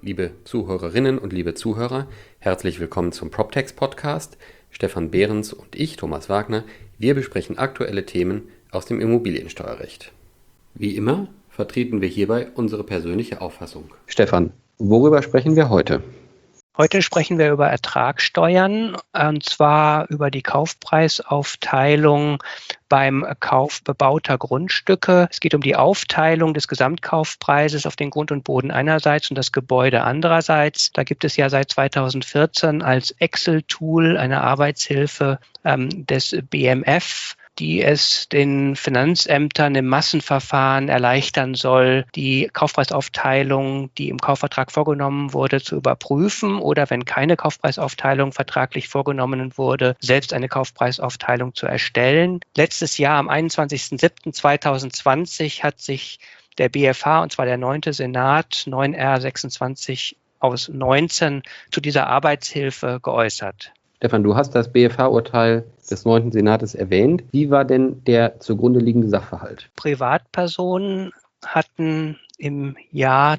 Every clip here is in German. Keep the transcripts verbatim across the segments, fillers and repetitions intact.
Liebe Zuhörerinnen und liebe Zuhörer, herzlich willkommen zum PropTex Podcast. Stefan Behrens und ich, Thomas Wagner, wir besprechen aktuelle Themen aus dem Immobiliensteuerrecht. Wie immer vertreten wir hierbei unsere persönliche Auffassung. Stefan, worüber sprechen wir heute? Heute sprechen wir über Ertragssteuern, und zwar über die Kaufpreisaufteilung beim Kauf bebauter Grundstücke. Es geht um die Aufteilung des Gesamtkaufpreises auf den Grund und Boden einerseits und das Gebäude andererseits. Da gibt es ja seit zweitausendvierzehn als Excel-Tool eine Arbeitshilfe ähm, des B M F, die es den Finanzämtern im Massenverfahren erleichtern soll, die Kaufpreisaufteilung, die im Kaufvertrag vorgenommen wurde, zu überprüfen oder, wenn keine Kaufpreisaufteilung vertraglich vorgenommen wurde, selbst eine Kaufpreisaufteilung zu erstellen. Letztes Jahr, am einundzwanzigsten siebten zweitausendzwanzig, hat sich der B F H, und zwar der neunte Senat, neun R sechsundzwanzig aus neunzehn, zu dieser Arbeitshilfe geäußert. Stefan, du hast das B F H-Urteil des neunten Senates erwähnt. Wie war denn der zugrunde liegende Sachverhalt? Privatpersonen hatten im Jahr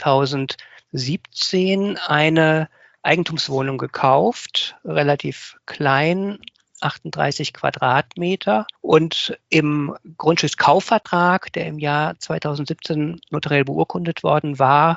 zweitausendsiebzehn eine Eigentumswohnung gekauft, relativ klein, achtunddreißig Quadratmeter. Und im Grundstückskaufvertrag, der im Jahr zweitausendsiebzehn notariell beurkundet worden war,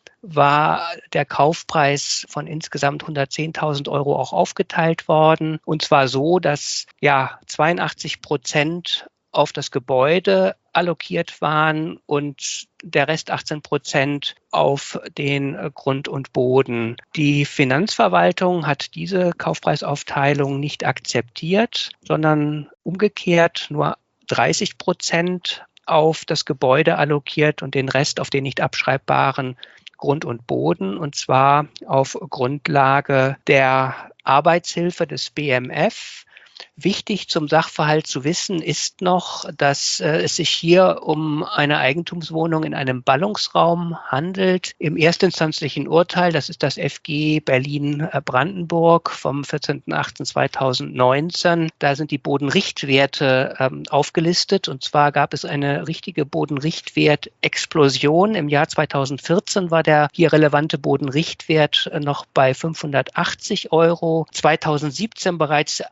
war der Kaufpreis von insgesamt hundertzehntausend Euro auch aufgeteilt worden. Und zwar so, dass ja zweiundachtzig Prozent auf das Gebäude allokiert waren und der Rest achtzehn Prozent auf den Grund und Boden. Die Finanzverwaltung hat diese Kaufpreisaufteilung nicht akzeptiert, sondern umgekehrt nur dreißig Prozent auf das Gebäude allokiert und den Rest auf den nicht abschreibbaren Grund und Boden, und zwar auf Grundlage der Arbeitshilfe des B M F. Wichtig zum Sachverhalt zu wissen ist noch, dass äh, es sich hier um eine Eigentumswohnung in einem Ballungsraum handelt. Im erstinstanzlichen Urteil, das ist das F G Berlin-Brandenburg vom vierzehnten achten zweitausendneunzehn, da sind die Bodenrichtwerte ähm, aufgelistet. Und zwar gab es eine richtige Bodenrichtwert-Explosion. Im Jahr zweitausendvierzehn war der hier relevante Bodenrichtwert noch bei fünfhundertachtzig Euro. zweitausendsiebzehn bereits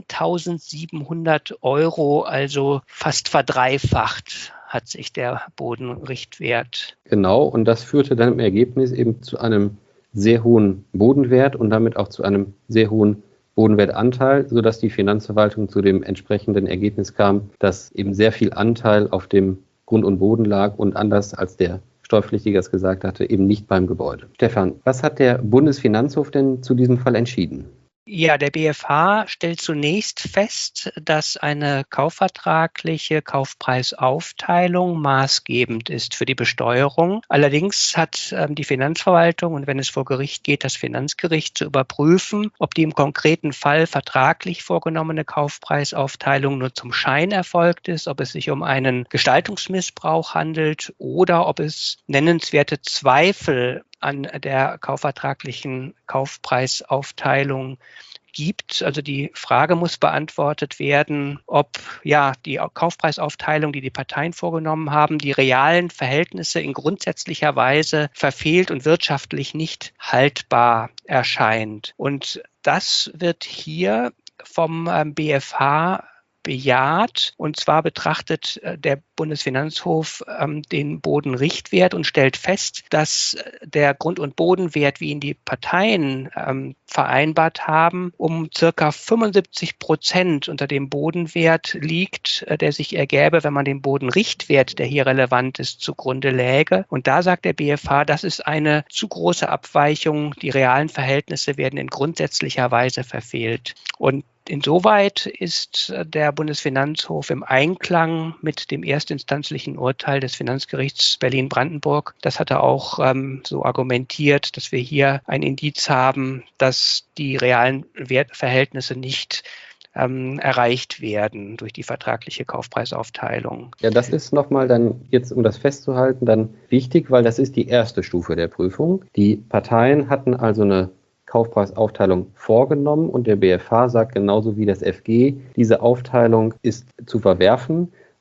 eintausendsiebenhundert Euro, also fast verdreifacht hat sich der Bodenrichtwert. Genau, und das führte dann im Ergebnis eben zu einem sehr hohen Bodenwert und damit auch zu einem sehr hohen Bodenwertanteil, sodass die Finanzverwaltung zu dem entsprechenden Ergebnis kam, dass eben sehr viel Anteil auf dem Grund und Boden lag und anders als der Steuerpflichtige es gesagt hatte, eben nicht beim Gebäude. Stefan, was hat der Bundesfinanzhof denn zu diesem Fall entschieden? Ja, der B F H stellt zunächst fest, dass eine kaufvertragliche Kaufpreisaufteilung maßgebend ist für die Besteuerung. Allerdings hat ähm, die Finanzverwaltung, und wenn es vor Gericht geht, das Finanzgericht, zu überprüfen, ob die im konkreten Fall vertraglich vorgenommene Kaufpreisaufteilung nur zum Schein erfolgt ist, ob es sich um einen Gestaltungsmissbrauch handelt oder ob es nennenswerte Zweifel an der kaufvertraglichen Kaufpreisaufteilung gibt. Also die Frage muss beantwortet werden, ob ja die Kaufpreisaufteilung, die die Parteien vorgenommen haben, die realen Verhältnisse in grundsätzlicher Weise verfehlt und wirtschaftlich nicht haltbar erscheint. Und das wird hier vom B F H bejaht. Und zwar betrachtet der Bundesfinanzhof ähm, den Bodenrichtwert und stellt fest, dass der Grund- und Bodenwert, wie ihn die Parteien ähm, vereinbart haben, um circa fünfundsiebzig Prozent unter dem Bodenwert liegt, äh, der sich ergäbe, wenn man den Bodenrichtwert, der hier relevant ist, zugrunde läge. Und da sagt der B F H, das ist eine zu große Abweichung. Die realen Verhältnisse werden in grundsätzlicher Weise verfehlt. Und insoweit ist der Bundesfinanzhof im Einklang mit dem erstinstanzlichen Urteil des Finanzgerichts Berlin-Brandenburg. Das hat er auch ähm, so argumentiert, dass wir hier ein Indiz haben, dass die realen Wertverhältnisse nicht ähm, erreicht werden durch die vertragliche Kaufpreisaufteilung. Ja, das ist nochmal dann jetzt, um das festzuhalten, dann wichtig, weil das ist die erste Stufe der Prüfung. Die Parteien hatten also eine Kaufpreisaufteilung vorgenommen und der B F H sagt genauso wie das F G, diese Aufteilung ist zu verwerfen,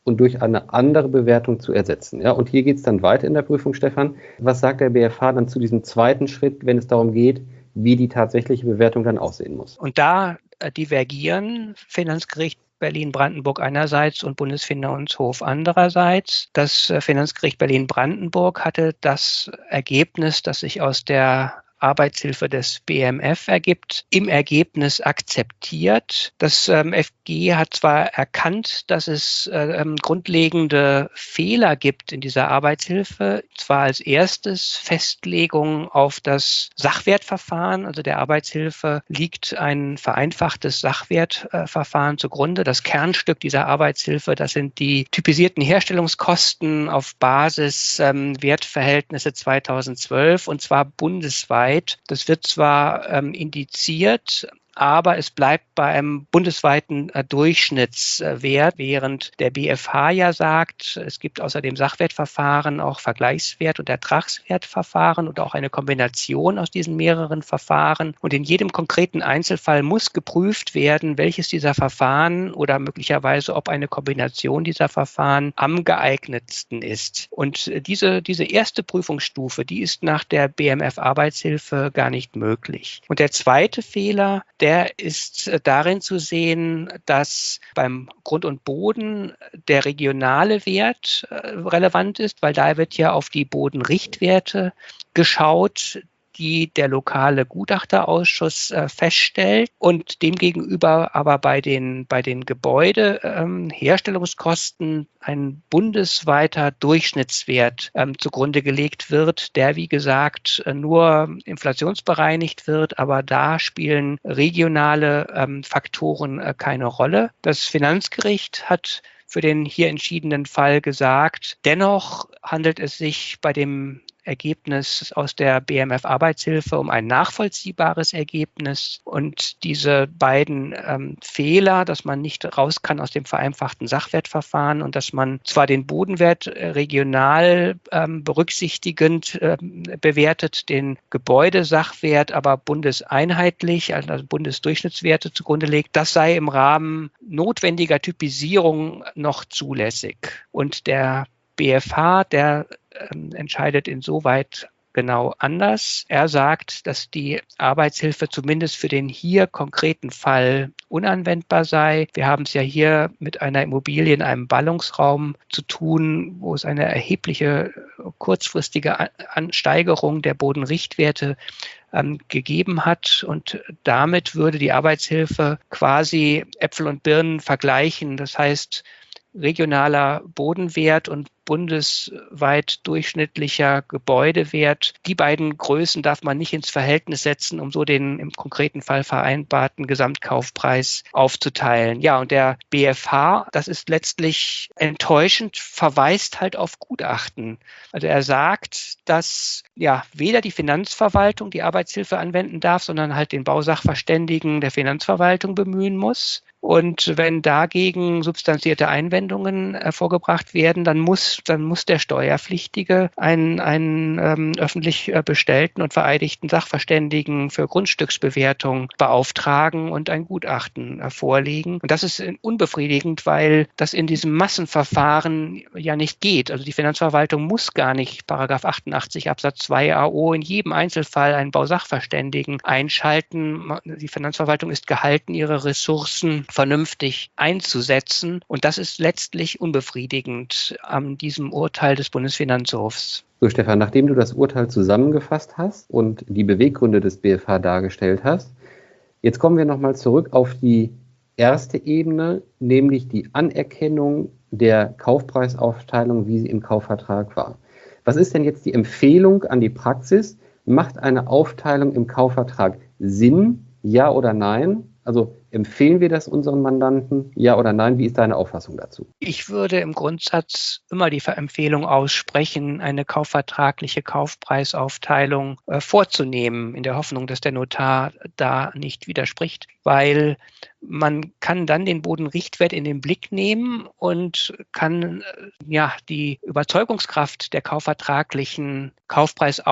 und durch eine andere Bewertung zu ersetzen. Ja, und hier geht es dann weiter in der Prüfung, Stefan. Was sagt der B F H dann zu diesem zweiten Schritt, wenn es darum geht, wie die tatsächliche Bewertung dann aussehen muss? Und da äh, divergieren Finanzgericht Berlin-Brandenburg einerseits und Bundesfinanzhof andererseits. Das äh, Finanzgericht Berlin-Brandenburg hatte das Ergebnis, das sich aus der Arbeitshilfe des B M F ergibt, im Ergebnis akzeptiert. Das ähm, F G hat zwar erkannt, dass es äh, ähm, grundlegende Fehler gibt in dieser Arbeitshilfe, zwar als erstes Festlegung auf das Sachwertverfahren, also der Arbeitshilfe liegt ein vereinfachtes Sachwertverfahren zugrunde. Das Kernstück dieser Arbeitshilfe, das sind die typisierten Herstellungskosten auf Basis ähm, Wertverhältnisse zweitausendzwölf und zwar bundesweit. Das wird zwar ähm, indiziert, aber es bleibt bei einem bundesweiten äh, Durchschnittswert, während der B F H ja sagt, es gibt außer dem Sachwertverfahren auch Vergleichswert- und Ertragswertverfahren und auch eine Kombination aus diesen mehreren Verfahren. Und in jedem konkreten Einzelfall muss geprüft werden, welches dieser Verfahren oder möglicherweise ob eine Kombination dieser Verfahren am geeignetsten ist. Und diese, diese erste Prüfungsstufe, die ist nach der B M F-Arbeitshilfe gar nicht möglich. Und der zweite Fehler, der ist darin zu sehen, dass beim Grund und Boden der regionale Wert relevant ist, weil da wird ja auf die Bodenrichtwerte geschaut, die der lokale Gutachterausschuss äh, feststellt und demgegenüber aber bei den, bei den Gebäudeherstellungskosten ähm, ein bundesweiter Durchschnittswert ähm, zugrunde gelegt wird, der wie gesagt nur inflationsbereinigt wird, aber da spielen regionale ähm, Faktoren äh, keine Rolle. Das Finanzgericht hat für den hier entschiedenen Fall gesagt, dennoch handelt es sich bei dem Ergebnis aus der B M F-Arbeitshilfe um ein nachvollziehbares Ergebnis. Und diese beiden ähm, Fehler, dass man nicht raus kann aus dem vereinfachten Sachwertverfahren und dass man zwar den Bodenwert äh, regional ähm, berücksichtigend äh, bewertet, den Gebäudesachwert aber bundeseinheitlich, also Bundesdurchschnittswerte zugrunde legt, das sei im Rahmen notwendiger Typisierung noch zulässig. Und der B F H, der ähm, entscheidet insoweit genau anders. Er sagt, dass die Arbeitshilfe zumindest für den hier konkreten Fall unanwendbar sei. Wir haben es ja hier mit einer Immobilie in einem Ballungsraum zu tun, wo es eine erhebliche kurzfristige Ansteigerung der Bodenrichtwerte ähm, gegeben hat. Und damit würde die Arbeitshilfe quasi Äpfel und Birnen vergleichen. Das heißt, regionaler Bodenwert und bundesweit durchschnittlicher Gebäudewert. Die beiden Größen darf man nicht ins Verhältnis setzen, um so den im konkreten Fall vereinbarten Gesamtkaufpreis aufzuteilen. Ja, und der B F H, das ist letztlich enttäuschend, verweist halt auf Gutachten. Also er sagt, dass ja weder die Finanzverwaltung die Arbeitshilfe anwenden darf, sondern halt den Bausachverständigen der Finanzverwaltung bemühen muss. Und wenn dagegen substanzierte Einwendungen hervorgebracht werden, dann muss, dann muss der Steuerpflichtige einen, einen ähm, öffentlich bestellten und vereidigten Sachverständigen für Grundstücksbewertung beauftragen und ein Gutachten äh, vorlegen. Und das ist unbefriedigend, weil das in diesem Massenverfahren ja nicht geht. Also die Finanzverwaltung muss gar nicht Paragraph achtundachtzig Absatz zwei A O in jedem Einzelfall einen Bausachverständigen einschalten. Die Finanzverwaltung ist gehalten, ihre Ressourcen vernünftig einzusetzen. Und das ist letztlich unbefriedigend an diesem Urteil des Bundesfinanzhofs. So, Stefan, nachdem du das Urteil zusammengefasst hast und die Beweggründe des B F H dargestellt hast, jetzt kommen wir nochmal zurück auf die erste Ebene, nämlich die Anerkennung der Kaufpreisaufteilung, wie sie im Kaufvertrag war. Was ist denn jetzt die Empfehlung an die Praxis? Macht eine Aufteilung im Kaufvertrag Sinn, ja oder nein? Also empfehlen wir das unseren Mandanten, ja oder nein? Wie ist deine Auffassung dazu? Ich würde im Grundsatz immer die Empfehlung aussprechen, eine kaufvertragliche Kaufpreisaufteilung äh, vorzunehmen, in der Hoffnung, dass der Notar da nicht widerspricht, weil man kann dann den Bodenrichtwert in den Blick nehmen und kann ja die Überzeugungskraft der kaufvertraglichen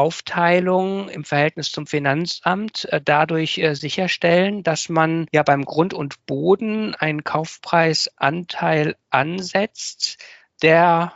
Kaufpreisaufteilung im Verhältnis zum Finanzamt äh, dadurch äh, sicherstellen, dass man ja beim Grund und Boden einen Kaufpreisanteil ansetzt, der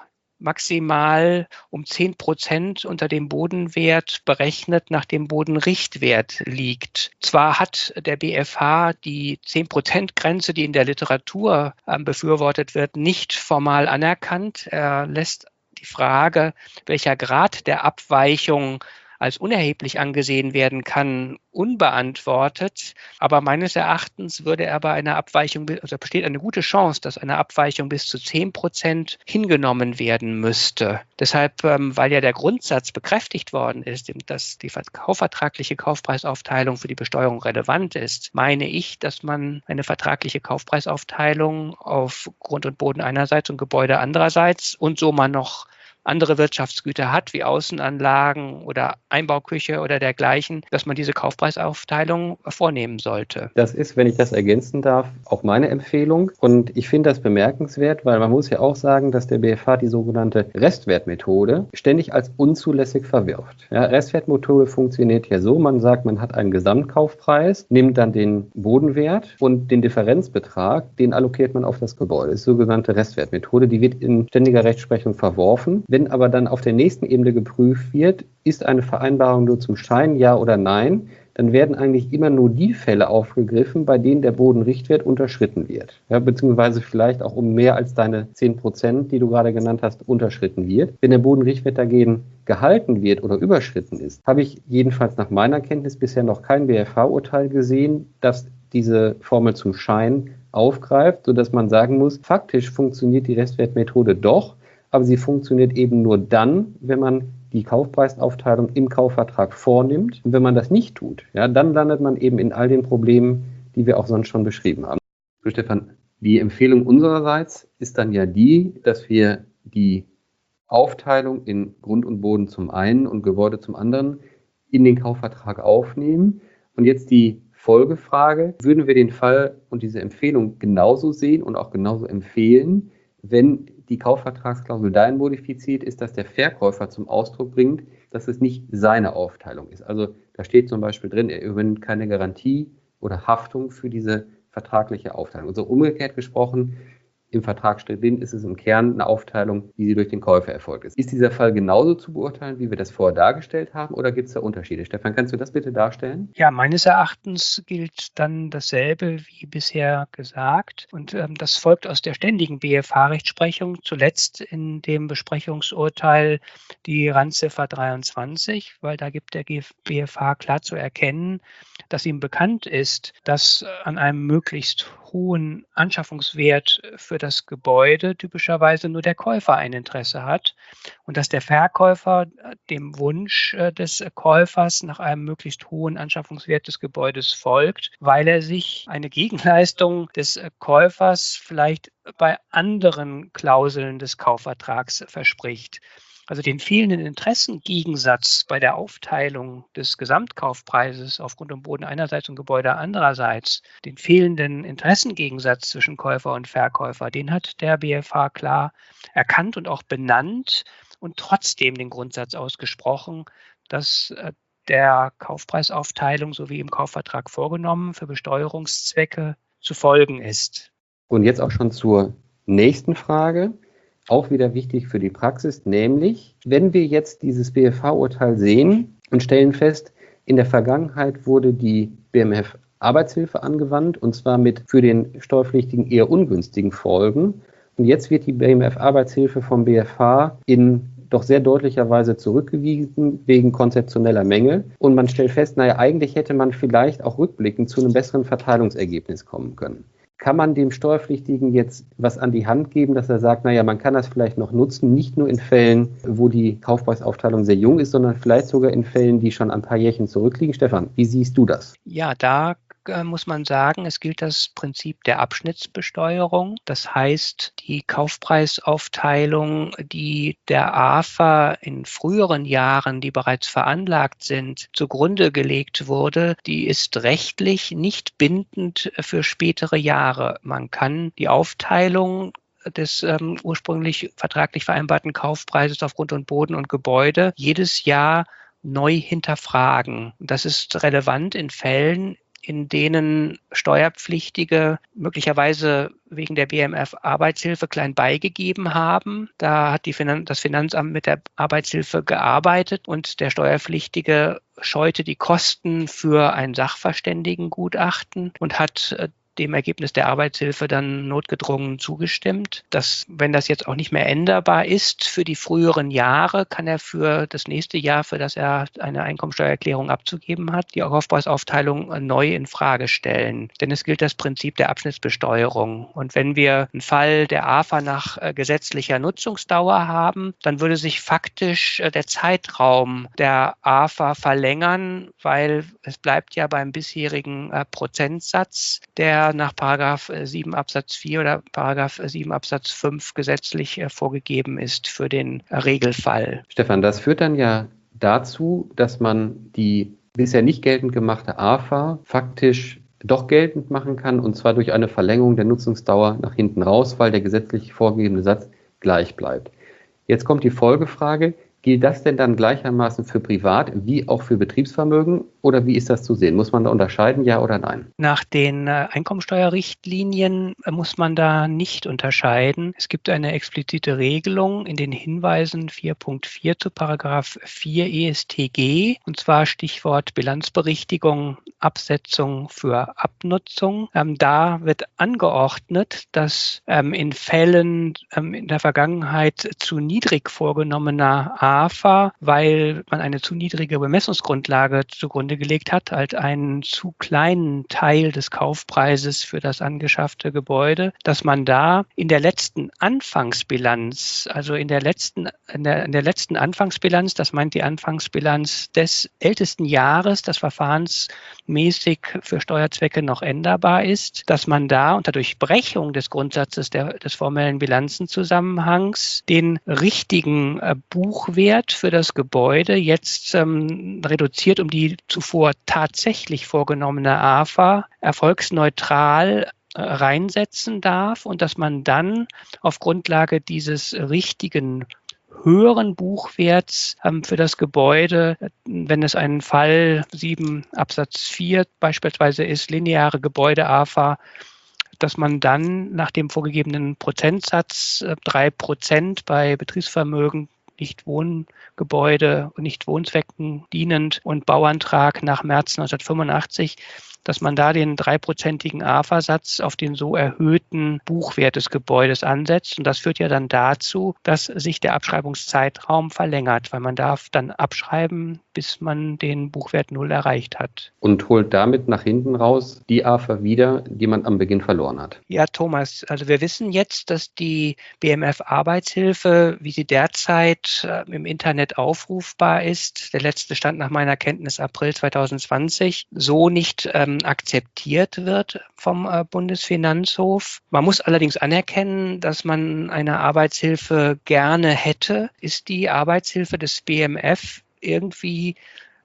maximal um zehn Prozent unter dem Bodenwert berechnet nach dem Bodenrichtwert liegt. Zwar hat der B F H die zehn Prozent Grenze, die in der Literatur äh, befürwortet wird, nicht formal anerkannt. Er lässt die Frage, welcher Grad der Abweichung als unerheblich angesehen werden kann, unbeantwortet. Aber meines Erachtens würde er bei einer Abweichung, also besteht eine gute Chance, dass eine Abweichung bis zu zehn Prozent hingenommen werden müsste. Deshalb, weil ja der Grundsatz bekräftigt worden ist, dass die kaufvertragliche Kaufpreisaufteilung für die Besteuerung relevant ist, meine ich, dass man eine vertragliche Kaufpreisaufteilung auf Grund und Boden einerseits und Gebäude andererseits und so man noch andere Wirtschaftsgüter hat, wie Außenanlagen oder Einbauküche oder dergleichen, dass man diese Kaufpreisaufteilung vornehmen sollte. Das ist, wenn ich das ergänzen darf, auch meine Empfehlung. Und ich finde das bemerkenswert, weil man muss ja auch sagen, dass der B F H die sogenannte Restwertmethode ständig als unzulässig verwirft. Ja, Restwertmethode funktioniert ja so, man sagt, man hat einen Gesamtkaufpreis, nimmt dann den Bodenwert und den Differenzbetrag, den allokiert man auf das Gebäude. Das ist die sogenannte Restwertmethode, die wird in ständiger Rechtsprechung verworfen. Wenn aber dann auf der nächsten Ebene geprüft wird, ist eine Vereinbarung nur zum Schein, ja oder nein, dann werden eigentlich immer nur die Fälle aufgegriffen, bei denen der Bodenrichtwert unterschritten wird. Ja, beziehungsweise vielleicht auch um mehr als deine zehn Prozent, die du gerade genannt hast, unterschritten wird. Wenn der Bodenrichtwert dagegen gehalten wird oder überschritten ist, habe ich jedenfalls nach meiner Kenntnis bisher noch kein B F H-Urteil gesehen, das diese Formel zum Schein aufgreift, sodass man sagen muss, faktisch funktioniert die Restwertmethode doch, aber sie funktioniert eben nur dann, wenn man die Kaufpreisaufteilung im Kaufvertrag vornimmt. Und wenn man das nicht tut, ja, dann landet man eben in all den Problemen, die wir auch sonst schon beschrieben haben. So, Stefan, die Empfehlung unsererseits ist dann ja die, dass wir die Aufteilung in Grund und Boden zum einen und Gebäude zum anderen in den Kaufvertrag aufnehmen. Und jetzt die Folgefrage, würden wir den Fall und diese Empfehlung genauso sehen und auch genauso empfehlen, wenn die Kaufvertragsklausel dahin modifiziert ist, dass der Verkäufer zum Ausdruck bringt, dass es nicht seine Aufteilung ist. Also da steht zum Beispiel drin, er übernimmt keine Garantie oder Haftung für diese vertragliche Aufteilung. Also umgekehrt gesprochen, im Vertrag steht drin, ist es im Kern eine Aufteilung, wie sie durch den Käufer erfolgt ist. Ist dieser Fall genauso zu beurteilen, wie wir das vorher dargestellt haben, oder gibt es da Unterschiede? Stefan, kannst du das bitte darstellen? Ja, meines Erachtens gilt dann dasselbe wie bisher gesagt. Und ähm, das folgt aus der ständigen B F H-Rechtsprechung, zuletzt in dem Besprechungsurteil die Randziffer dreiundzwanzig, weil da gibt der B F H klar zu erkennen, dass ihm bekannt ist, dass an einem möglichst hohen Anschaffungswert für das Gebäude typischerweise nur der Käufer ein Interesse hat und dass der Verkäufer dem Wunsch des Käufers nach einem möglichst hohen Anschaffungswert des Gebäudes folgt, weil er sich eine Gegenleistung des Käufers vielleicht bei anderen Klauseln des Kaufvertrags verspricht. Also den fehlenden Interessengegensatz bei der Aufteilung des Gesamtkaufpreises auf Grund und Boden einerseits und Gebäude andererseits, den fehlenden Interessengegensatz zwischen Käufer und Verkäufer, den hat der B F H klar erkannt und auch benannt und trotzdem den Grundsatz ausgesprochen, dass der Kaufpreisaufteilung, so wie im Kaufvertrag vorgenommen, für Besteuerungszwecke zu folgen ist. Und jetzt auch schon zur nächsten Frage. Auch wieder wichtig für die Praxis, nämlich, wenn wir jetzt dieses B F H-Urteil sehen und stellen fest, in der Vergangenheit wurde die B M F-Arbeitshilfe angewandt und zwar mit für den Steuerpflichtigen eher ungünstigen Folgen. Und jetzt wird die B M F-Arbeitshilfe vom B F H in doch sehr deutlicher Weise zurückgewiesen wegen konzeptioneller Mängel. Und man stellt fest, naja, eigentlich hätte man vielleicht auch rückblickend zu einem besseren Verteilungsergebnis kommen können. Kann man dem Steuerpflichtigen jetzt was an die Hand geben, dass er sagt, naja, man kann das vielleicht noch nutzen, nicht nur in Fällen, wo die Kaufpreisaufteilung sehr jung ist, sondern vielleicht sogar in Fällen, die schon ein paar Jährchen zurückliegen. Stefan, wie siehst du das? Ja, da äh, muss man sagen, es gilt das Prinzip der Abschnittsbesteuerung. Das heißt, die Kaufpreisaufteilung, die der A F A in früheren Jahren, die bereits veranlagt sind, zugrunde gelegt wurde, die ist rechtlich nicht bindend für spätere Jahre. Man kann die Aufteilung des ähm, ursprünglich vertraglich vereinbarten Kaufpreises auf Grund und Boden und Gebäude jedes Jahr neu hinterfragen. Das ist relevant in Fällen, in denen Steuerpflichtige möglicherweise wegen der B M F-Arbeitshilfe klein beigegeben haben. Da hat die Finan- das Finanzamt mit der Arbeitshilfe gearbeitet und der Steuerpflichtige scheute die Kosten für ein Sachverständigengutachten und hat äh, dem Ergebnis der Arbeitshilfe dann notgedrungen zugestimmt. Dass, wenn das jetzt auch nicht mehr änderbar ist für die früheren Jahre, kann er für das nächste Jahr, für das er eine Einkommensteuererklärung abzugeben hat, die Kaufpreisaufteilung neu in Frage stellen. Denn es gilt das Prinzip der Abschnittsbesteuerung. Und wenn wir einen Fall der A F A nach äh, gesetzlicher Nutzungsdauer haben, dann würde sich faktisch äh, der Zeitraum der A F A verlängern, weil es bleibt ja beim bisherigen äh, Prozentsatz, der nach Paragraph sieben Absatz vier oder Paragraph sieben Absatz fünf gesetzlich äh, vorgegeben ist für den äh, Regelfall. Stefan, das führt dann ja dazu, dass man die bisher nicht geltend gemachte A F A faktisch doch geltend machen kann, und zwar durch eine Verlängerung der Nutzungsdauer nach hinten raus, weil der gesetzlich vorgegebene Satz gleich bleibt. Jetzt kommt die Folgefrage: Gilt das denn dann gleichermaßen für Privat- wie auch für Betriebsvermögen, oder wie ist das zu sehen? Muss man da unterscheiden, ja oder nein? Nach den äh, Einkommensteuerrichtlinien äh, muss man da nicht unterscheiden. Es gibt eine explizite Regelung in den Hinweisen vier Punkt vier zu Paragraph vier E S T G, und zwar Stichwort Bilanzberichtigung, Absetzung für Abnutzung. Ähm, da wird angeordnet, dass ähm, in Fällen ähm, in der Vergangenheit zu niedrig vorgenommener A F A, weil man eine zu niedrige Bemessungsgrundlage zugrunde gelegt hat, halt einen zu kleinen Teil des Kaufpreises für das angeschaffte Gebäude, dass man da in der letzten Anfangsbilanz, also in der letzten, in der, in der letzten Anfangsbilanz, das meint die Anfangsbilanz des ältesten Jahres, das verfahrensmäßig für Steuerzwecke noch änderbar ist, dass man da unter Durchbrechung des Grundsatzes der, des formellen Bilanzenzusammenhangs den richtigen äh, Buchwert für das Gebäude jetzt ähm, reduziert um die zuvor tatsächlich vorgenommene A F A erfolgsneutral äh, reinsetzen darf und dass man dann auf Grundlage dieses richtigen höheren Buchwerts ähm, für das Gebäude, wenn es ein Fall sieben Absatz vier beispielsweise ist, lineare Gebäude-A F A, dass man dann nach dem vorgegebenen Prozentsatz äh, drei Prozent bei Betriebsvermögen, Nichtwohngebäude und Nichtwohnzwecken dienend und Bauantrag nach März neunzehnhundertfünfundachtzig, dass man da den dreiprozentigen A F A-Satz auf den so erhöhten Buchwert des Gebäudes ansetzt. Und das führt ja dann dazu, dass sich der Abschreibungszeitraum verlängert, weil man darf dann abschreiben, bis man den Buchwert null erreicht hat. Und holt damit nach hinten raus die A F A wieder, die man am Beginn verloren hat. Ja, Thomas, also wir wissen jetzt, dass die B M F-Arbeitshilfe, wie sie derzeit äh, im Internet aufrufbar ist, der letzte Stand nach meiner Kenntnis April zweitausendzwanzig, so nicht ähm, akzeptiert wird vom äh, Bundesfinanzhof. Man muss allerdings anerkennen, dass man eine Arbeitshilfe gerne hätte. Ist die Arbeitshilfe des B M F irgendwie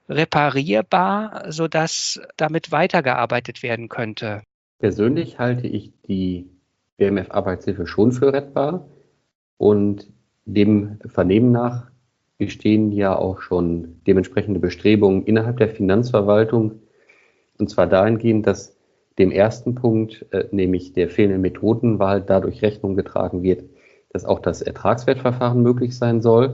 reparierbar, sodass damit weitergearbeitet werden könnte? Persönlich halte ich die B M F-Arbeitshilfe schon für rettbar, und dem Vernehmen nach bestehen ja auch schon dementsprechende Bestrebungen innerhalb der Finanzverwaltung, und zwar dahingehend, dass dem ersten Punkt, äh, nämlich der fehlenden Methodenwahl, dadurch Rechnung getragen wird, dass auch das Ertragswertverfahren möglich sein soll,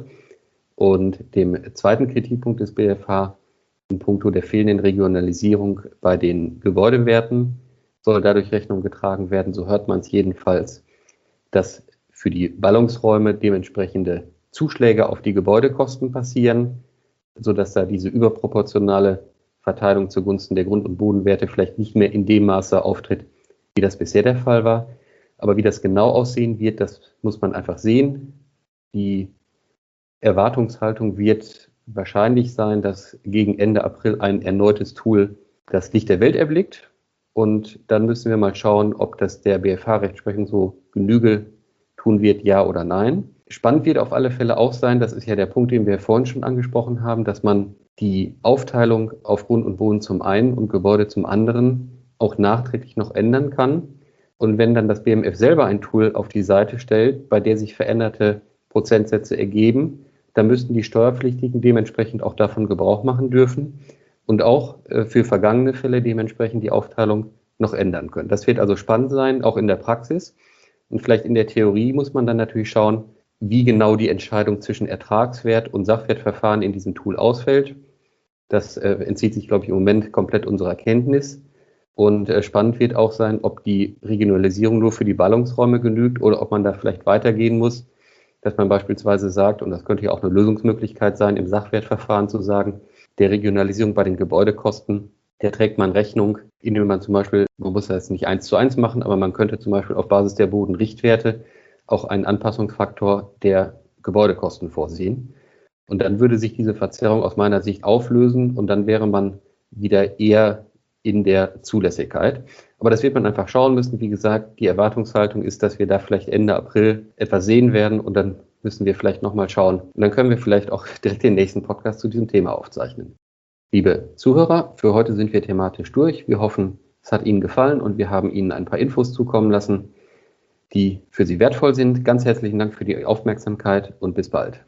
und dem zweiten Kritikpunkt des B F H in puncto der fehlenden Regionalisierung bei den Gebäudewerten soll dadurch Rechnung getragen werden, so hört man es jedenfalls, dass für die Ballungsräume dementsprechende Zuschläge auf die Gebäudekosten passieren, sodass da diese überproportionale Verteilung zugunsten der Grund- und Bodenwerte vielleicht nicht mehr in dem Maße auftritt, wie das bisher der Fall war. Aber wie das genau aussehen wird, das muss man einfach sehen. Die Erwartungshaltung wird wahrscheinlich sein, dass gegen Ende April ein erneutes Tool das Licht der Welt erblickt. Und dann müssen wir mal schauen, ob das der B F H-Rechtsprechung so Genüge tun wird, ja oder nein. Spannend wird auf alle Fälle auch sein, das ist ja der Punkt, den wir vorhin schon angesprochen haben, dass man die Aufteilung auf Grund und Boden zum einen und Gebäude zum anderen auch nachträglich noch ändern kann. Und wenn dann das B M F selber ein Tool auf die Seite stellt, bei der sich veränderte Prozentsätze ergeben, dann müssten die Steuerpflichtigen dementsprechend auch davon Gebrauch machen dürfen. und auch äh, für vergangene Fälle dementsprechend die Aufteilung noch ändern können. Das wird also spannend sein, auch in der Praxis. Und vielleicht in der Theorie muss man dann natürlich schauen, wie genau die Entscheidung zwischen Ertragswert und Sachwertverfahren in diesem Tool ausfällt. Das äh, entzieht sich, glaube ich, im Moment komplett unserer Kenntnis. Und äh, spannend wird auch sein, ob die Regionalisierung nur für die Ballungsräume genügt oder ob man da vielleicht weitergehen muss, dass man beispielsweise sagt, und das könnte ja auch eine Lösungsmöglichkeit sein, im Sachwertverfahren zu sagen, der Regionalisierung bei den Gebäudekosten, der trägt man Rechnung, indem man zum Beispiel, man muss das nicht eins zu eins machen, aber man könnte zum Beispiel auf Basis der Bodenrichtwerte auch einen Anpassungsfaktor der Gebäudekosten vorsehen. Und dann würde sich diese Verzerrung aus meiner Sicht auflösen und dann wäre man wieder eher in der Zulässigkeit. Aber das wird man einfach schauen müssen. Wie gesagt, die Erwartungshaltung ist, dass wir da vielleicht Ende April etwas sehen werden und dann müssen wir vielleicht nochmal schauen. Und dann können wir vielleicht auch direkt den nächsten Podcast zu diesem Thema aufzeichnen. Liebe Zuhörer, für heute sind wir thematisch durch. Wir hoffen, es hat Ihnen gefallen und wir haben Ihnen ein paar Infos zukommen lassen, die für Sie wertvoll sind. Ganz herzlichen Dank für die Aufmerksamkeit und bis bald.